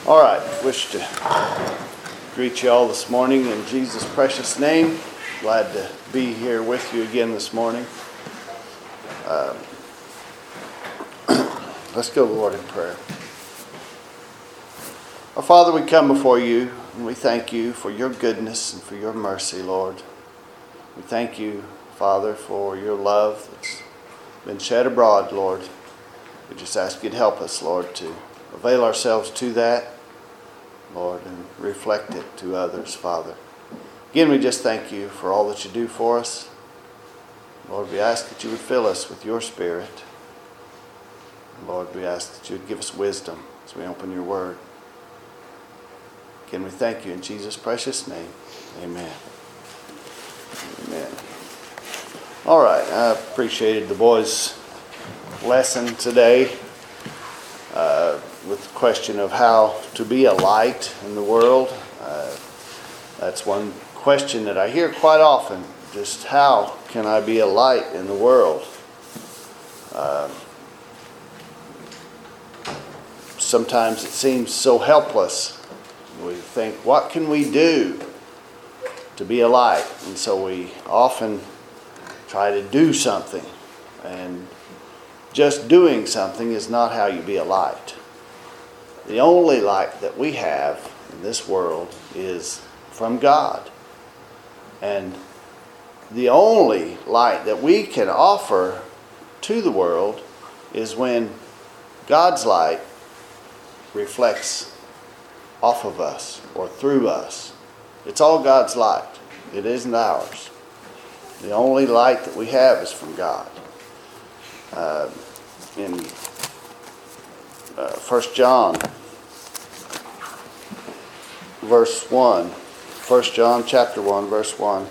All right, wish to greet you all this morning in Jesus' precious name. Glad to be here with you again this morning. Let's go, Lord, in prayer. Our Father, we come before you and we thank you for your goodness and for your mercy, Lord. We thank you, Father, for your love that's been shed abroad, Lord. We just ask you to help us, Lord, to avail ourselves to that, Lord, and reflect it to others, Father. Again, we just thank you for all that you do for us. Lord, we ask that you would fill us with your Spirit. Lord, we ask that you would give us wisdom as we open your word. Again, we thank you in Jesus' precious name. Amen. Amen. All right, I appreciated the boys' lesson today with the question of how to be a light in the world. That's one question that I hear quite often. Just how can I be a light in the world? Sometimes it seems so helpless. We think, what can we do to be a light? And so we often try to do something. And just doing something is not how you be a light. The only light that we have in this world is from God. And the only light that we can offer to the world is when God's light reflects off of us or through us. It's all God's light. It isn't ours. The only light that we have is from God. In 1 John verse 1. 1 John chapter 1 verse 1.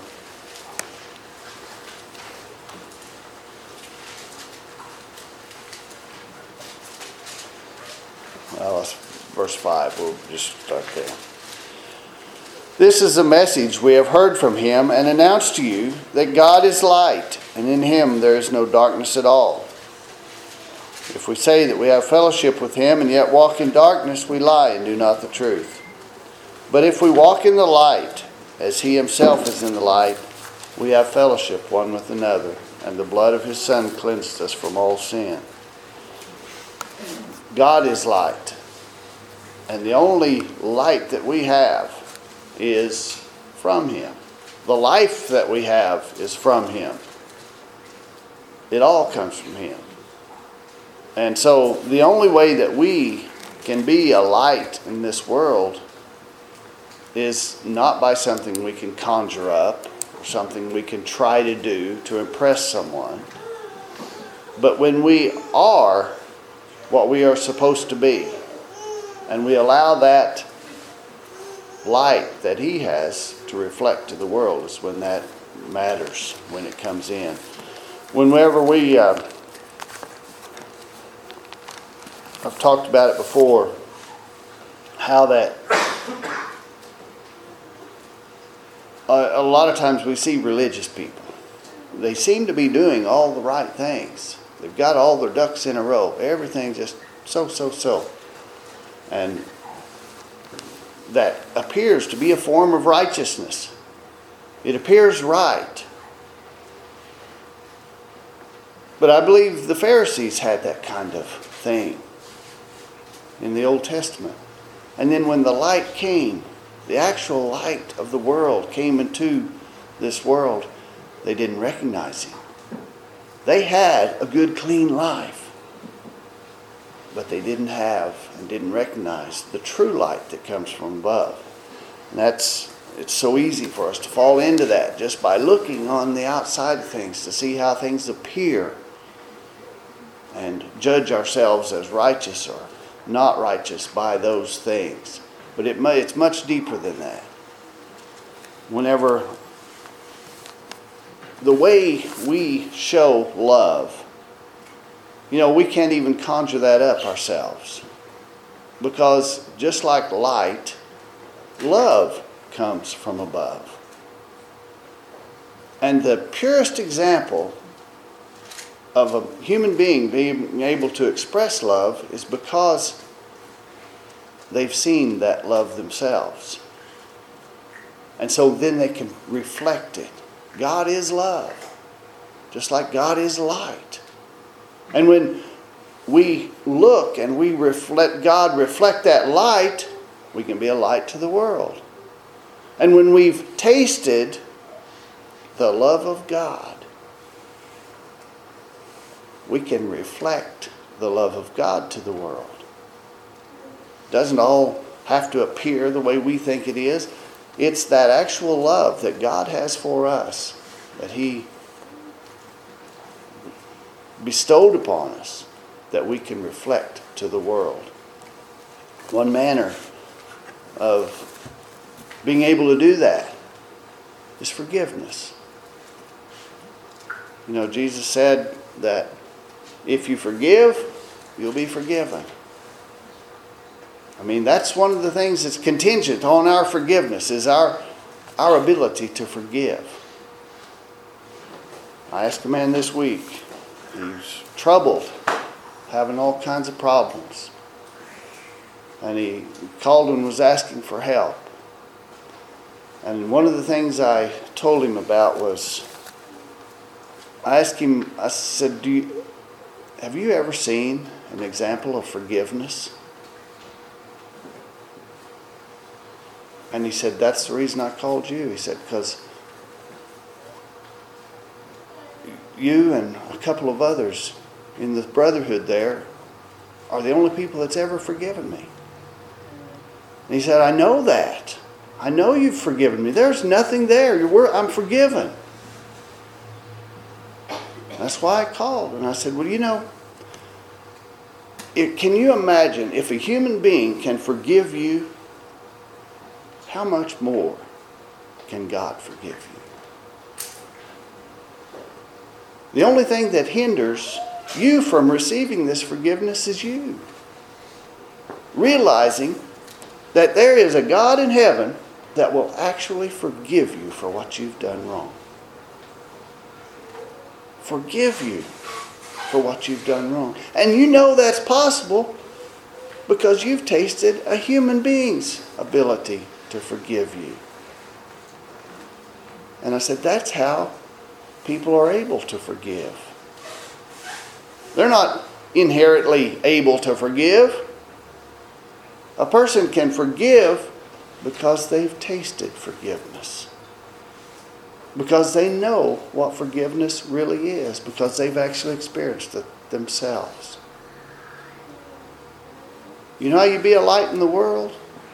Well, that's verse 5. We'll just start there. This is a message we have heard from him and announced to you, that God is light, and in him there is no darkness at all. If we say that we have fellowship with him and yet walk in darkness, we lie and do not the truth. But if we walk in the light, as he himself is in the light, we have fellowship one with another, and the blood of his Son cleansed us from all sin. God is light, and the only light that we have is from him. The life that we have is from him. It all comes from him. And so the only way that we can be a light in this world is not by something we can conjure up or something we can try to do to impress someone, but when we are what we are supposed to be, and we allow that light that he has to reflect to the world, is when that matters, when it comes in. Whenever we, I've talked about it before, how that a lot of times we see religious people. They seem to be doing all the right things. They've got all their ducks in a row. Everything's just so. And that appears to be a form of righteousness. It appears right. But I believe the Pharisees had that kind of thing in the Old Testament. And then when the light came, the actual light of the world came into this world, they didn't recognize him. They had a good, clean life, but they didn't have and didn't recognize the true light that comes from above. And it's so easy for us to fall into that just by looking on the outside of things to see how things appear and judge ourselves as righteous or not righteous by those things. But it's much deeper than that. Whenever the way we show love, we can't even conjure that up ourselves. Because just like light, love comes from above. And the purest example of a human being being able to express love is because they've seen that love themselves. And so then they can reflect it. God is love, just like God is light. And when we look and we reflect God, reflect that light, we can be a light to the world. And when we've tasted the love of God, we can reflect the love of God to the world. It doesn't all have to appear the way we think it is. It's that actual love that God has for us, that He bestowed upon us, that we can reflect to the world. One manner of being able to do that is forgiveness. You know, Jesus said that if you forgive, you'll be forgiven. I mean, that's one of the things that's contingent on our forgiveness, is our ability to forgive. I asked a man this week, he's troubled, having all kinds of problems. And he called and was asking for help. And one of the things I told him about was, I asked him, I said, have you ever seen an example of forgiveness? And he said, that's the reason I called you. He said, because you and a couple of others in the brotherhood there are the only people that's ever forgiven me. And he said, I know that. I know you've forgiven me. There's nothing there. I'm forgiven. That's why I called. And I said, well, you know, can you imagine if a human being can forgive you, how much more can God forgive you? The only thing that hinders you from receiving this forgiveness is you. Realizing that there is a God in heaven that will actually forgive you for what you've done wrong. Forgive you for what you've done wrong. And you know that's possible because you've tasted a human being's ability to forgive you. And I said, that's how people are able to forgive. They're not inherently able to forgive. A person can forgive because they've tasted forgiveness. Because they know what forgiveness really is. Because they've actually experienced it themselves. You know how you be a light in the world?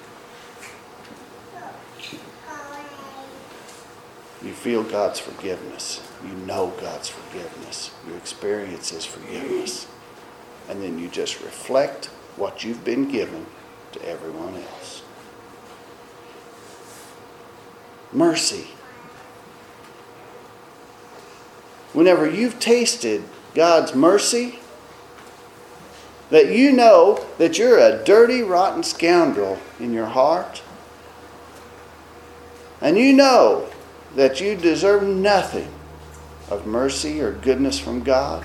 You feel God's forgiveness. You know God's forgiveness. You experience His forgiveness. And then you just reflect what you've been given to everyone else. Mercy. Whenever you've tasted God's mercy, that you know that you're a dirty, rotten scoundrel in your heart, and you know that you deserve nothing of mercy or goodness from God,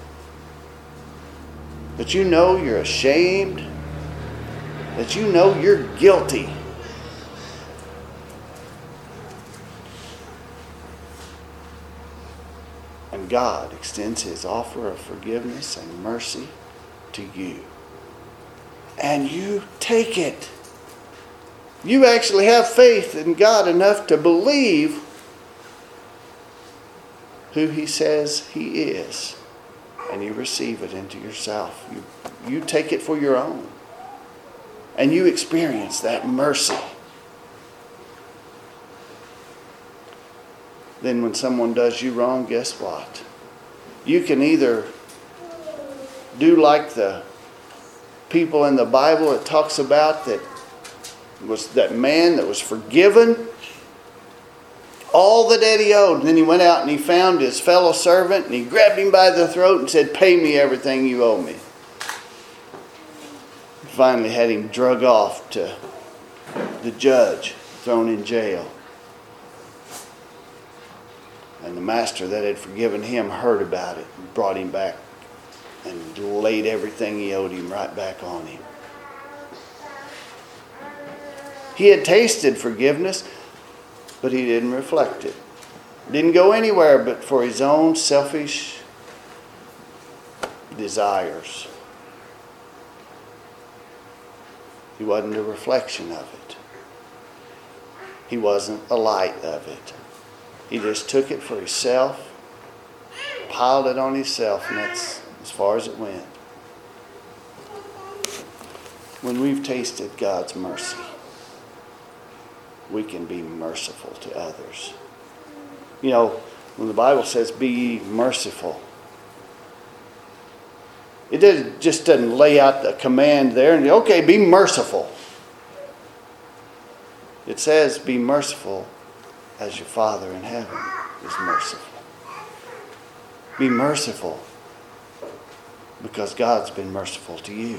that you know you're ashamed, that you know you're guilty. And God extends His offer of forgiveness and mercy to you. And you take it. You actually have faith in God enough to believe who He says He is. And you receive it into yourself. You take it for your own. And you experience that mercy. Then when someone does you wrong, guess what? You can either do like the people in the Bible it talks about that was that man that was forgiven all the debt he owed. And then he went out and he found his fellow servant and he grabbed him by the throat and said, pay me everything you owe me. Finally had him drug off to the judge, thrown in jail. And the master that had forgiven him heard about it and brought him back and laid everything he owed him right back on him. He had tasted forgiveness, but he didn't reflect it. Didn't go anywhere but for his own selfish desires. He wasn't a reflection of it. He wasn't a light of it. He just took it for himself, piled it on himself, and that's as far as it went. When we've tasted God's mercy, we can be merciful to others. You know, when the Bible says, be ye merciful, it just doesn't lay out the command there and, okay, be merciful. It says, be merciful as your Father in heaven is merciful. Be merciful because God's been merciful to you.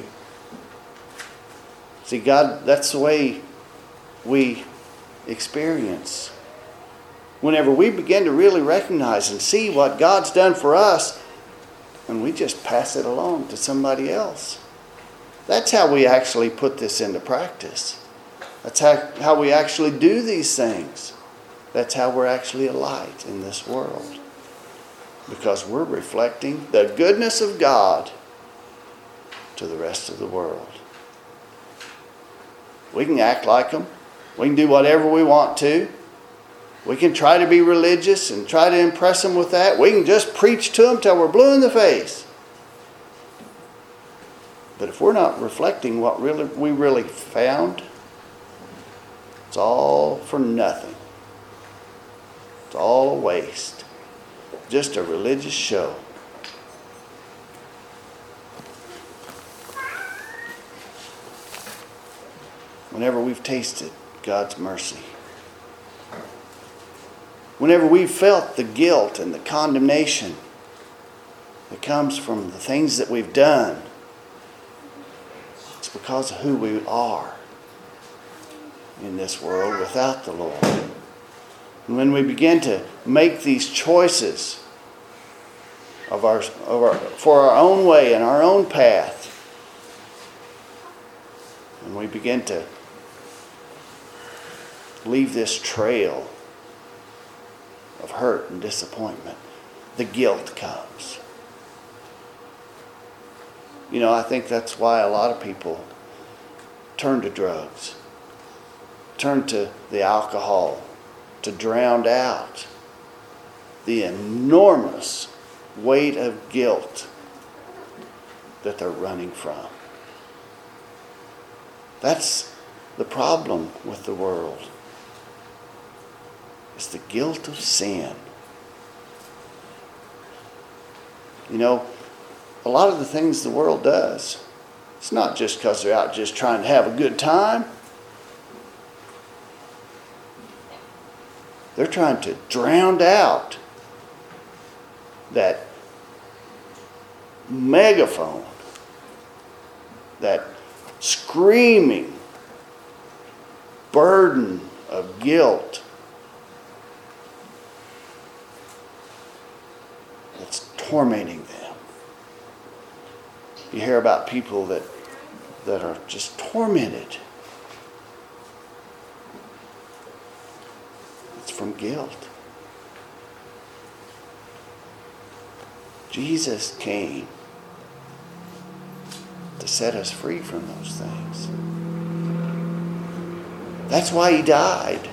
See, God, that's the way we experience. Whenever we begin to really recognize and see what God's done for us, and we just pass it along to somebody else. That's how we actually put this into practice. That's how we actually do these things. That's how we're actually a light in this world. Because we're reflecting the goodness of God to the rest of the world. We can act like them. We can do whatever we want to. We can try to be religious and try to impress them with that. We can just preach to them till we're blue in the face. But if we're not reflecting what we really found, it's all for nothing. It's all a waste. Just a religious show. Whenever we've tasted God's mercy, whenever we've felt the guilt and the condemnation that comes from the things that we've done, it's because of who we are in this world without the Lord. And when we begin to make these choices for our own way and our own path, and we begin to leave this trail of hurt and disappointment, the guilt comes. You know, I think that's why a lot of people turn to drugs, turn to the alcohol to drown out the enormous weight of guilt that they're running from. That's the problem with the world. It's the guilt of sin. You know, a lot of the things the world does, it's not just because they're out just trying to have a good time. They're trying to drown out that megaphone, that screaming burden of guilt that's tormenting them. You hear about people that are just tormented. It's from guilt. Jesus came to set us free from those things. That's why he died.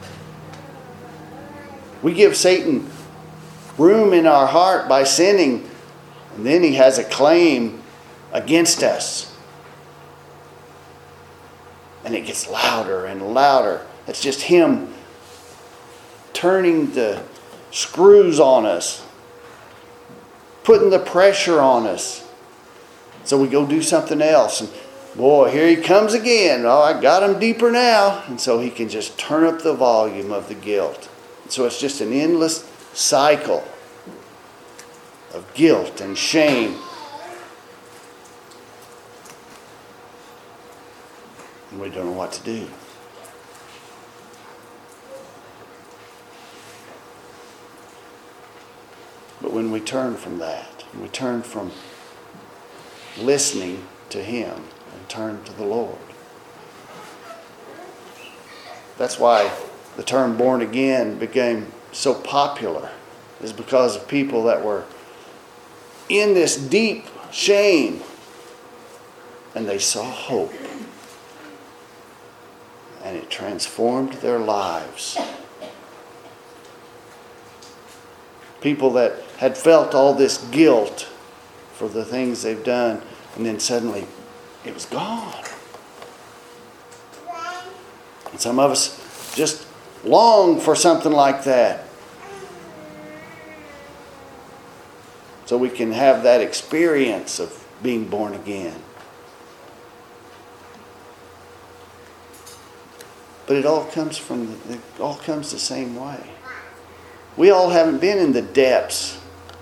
We give Satan room in our heart by sinning, and then he has a claim against us. And it gets louder and louder. It's just him turning the screws on us, putting the pressure on us. So we go do something else. And boy, here he comes again. Oh, I got him deeper now. And so he can just turn up the volume of the guilt. So it's just an endless cycle of guilt and shame. And we don't know what to do. But when we turn from that, and we turn from listening to him and turn to the Lord, That's why the term born again became so popular, is because of people that were in this deep shame and they saw hope. And it transformed their lives. People that had felt all this guilt for the things they've done, and then suddenly it was gone. And some of us just long for something like that, so we can have that experience of being born again. But it all comes the same way. We all haven't been in the depths.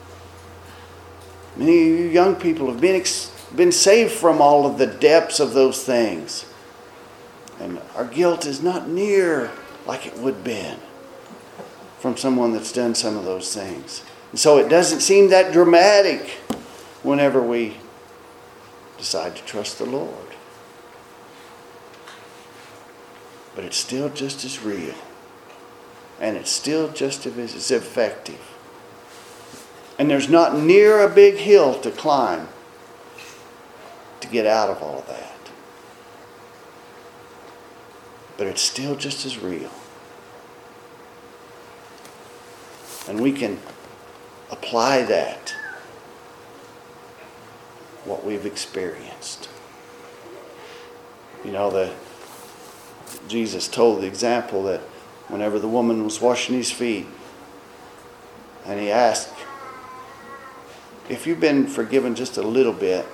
Many of you young people have been saved from all of the depths of those things. And our guilt is not near like it would have been from someone that's done some of those things. And so it doesn't seem that dramatic whenever we decide to trust the Lord. But it's still just as real. And it's still just as effective. And there's not near a big hill to climb to get out of all of that. But it's still just as real. And we can apply that, what we've experienced. You know, Jesus told the example that whenever the woman was washing his feet, and he asked, if you've been forgiven just a little bit,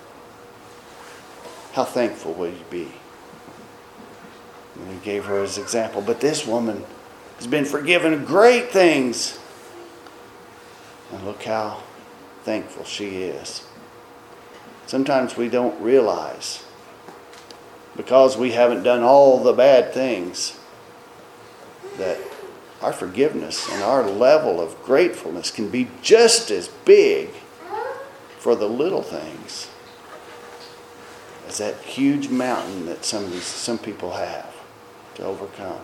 how thankful will you be? And he gave her his example. But this woman has been forgiven great things. And look how thankful she is. Sometimes we don't realize, because we haven't done all the bad things, that our forgiveness and our level of gratefulness can be just as big for the little things as that huge mountain that some people have to overcome.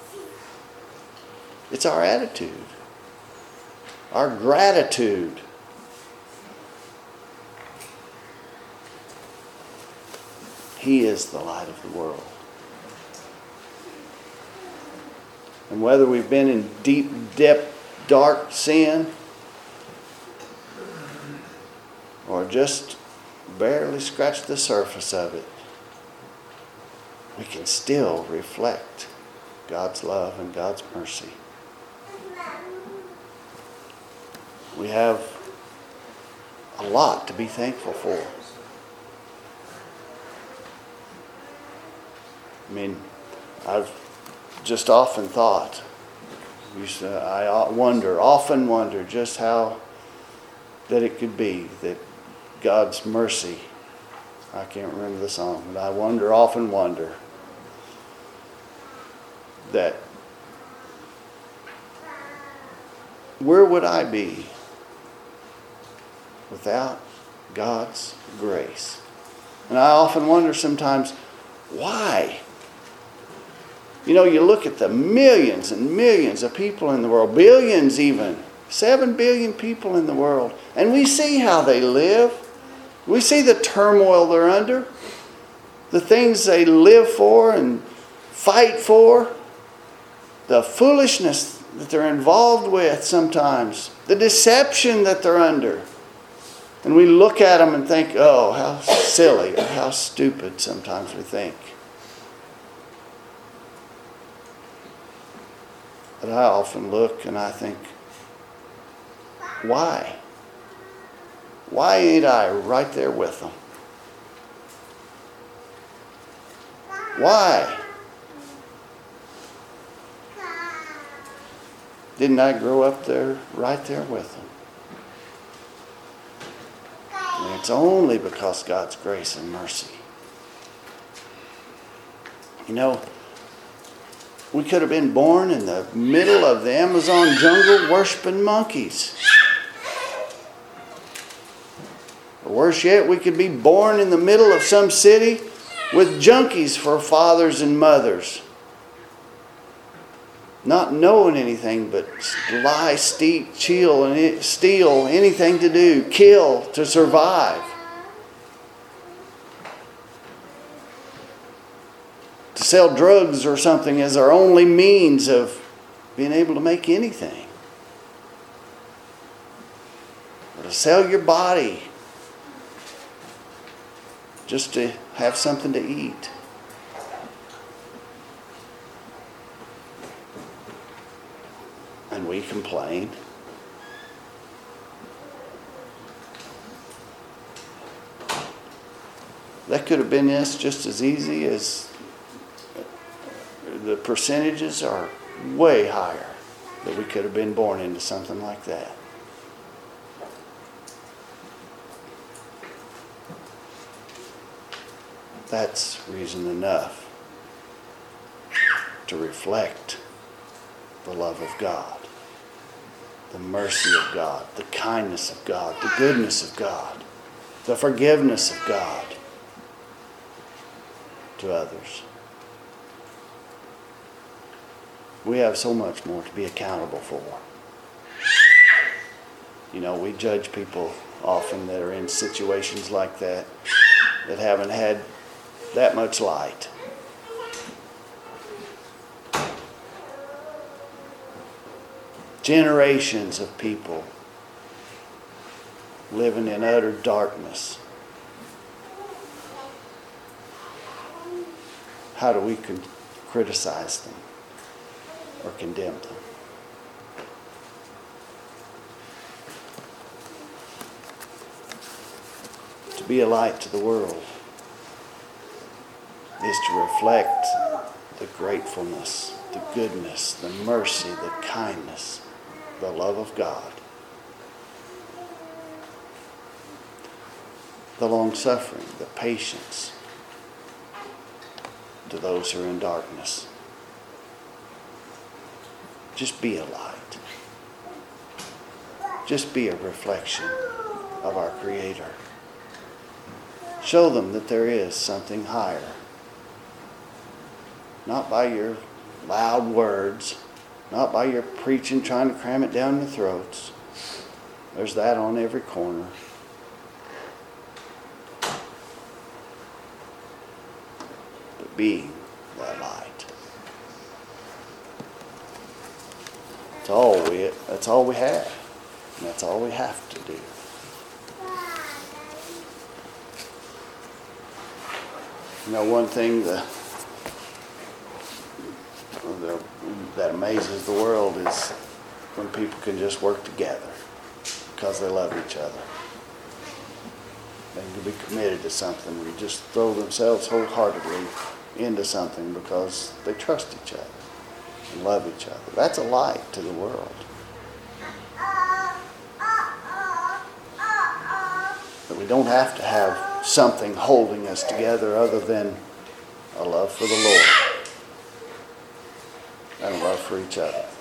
It's our attitude, our gratitude. He is the light of the world. And whether we've been in deep, dark sin, or just barely scratched the surface of it, we can still reflect God's love and God's mercy. We have a lot to be thankful for. I mean, I've just often thought, I often wonder just how that it could be that God's mercy, I can't remember the song, but I often wonder that where would I be without God's grace? And I often wonder sometimes, why? You know, you look at the millions and millions of people in the world, billions even, 7 billion people in the world, and we see how they live. We see the turmoil they're under, the things they live for and fight for, the foolishness that they're involved with sometimes, the deception that they're under. And we look at them and think, oh, how silly or how stupid sometimes we think. But I often look and I think, why? Why ain't I right there with them? Why? Didn't I grow up there, right there with them? And it's only because God's grace and mercy. You know, we could have been born in the middle of the Amazon jungle worshiping monkeys. Or worse yet, we could be born in the middle of some city with junkies for fathers and mothers. not knowing anything but lie, steal, anything to do, kill to survive. To sell drugs or something as our only means of being able to make anything. Or to sell your body just to have something to eat. And we complain. That could have been us just as easy as the percentages are way higher that we could have been born into something like that. That's reason enough to reflect the love of God, the mercy of God, the kindness of God, the goodness of God, the forgiveness of God to others. We have so much more to be accountable for. You know, we judge people often that are in situations like that haven't had that much light. Generations of people living in utter darkness. How do we criticize them or condemn them? To be a light to the world is to reflect the gratefulness, the goodness, the mercy, the kindness, the love of God, the long-suffering, the patience to those who are in darkness. Just be a light. Just be a reflection of our Creator. Show them that there is something higher. Not by your loud words, not by your preaching trying to cram it down their throats. There's that on every corner. But being that light. That's all we have. And that's all we have to do. You know, one thing that amazes the world is when people can just work together because they love each other. They can be committed to something and just throw themselves wholeheartedly into something because they trust each other and love each other. That's a light to the world. But we don't have to have something holding us together other than a love for the Lord and a love for each other.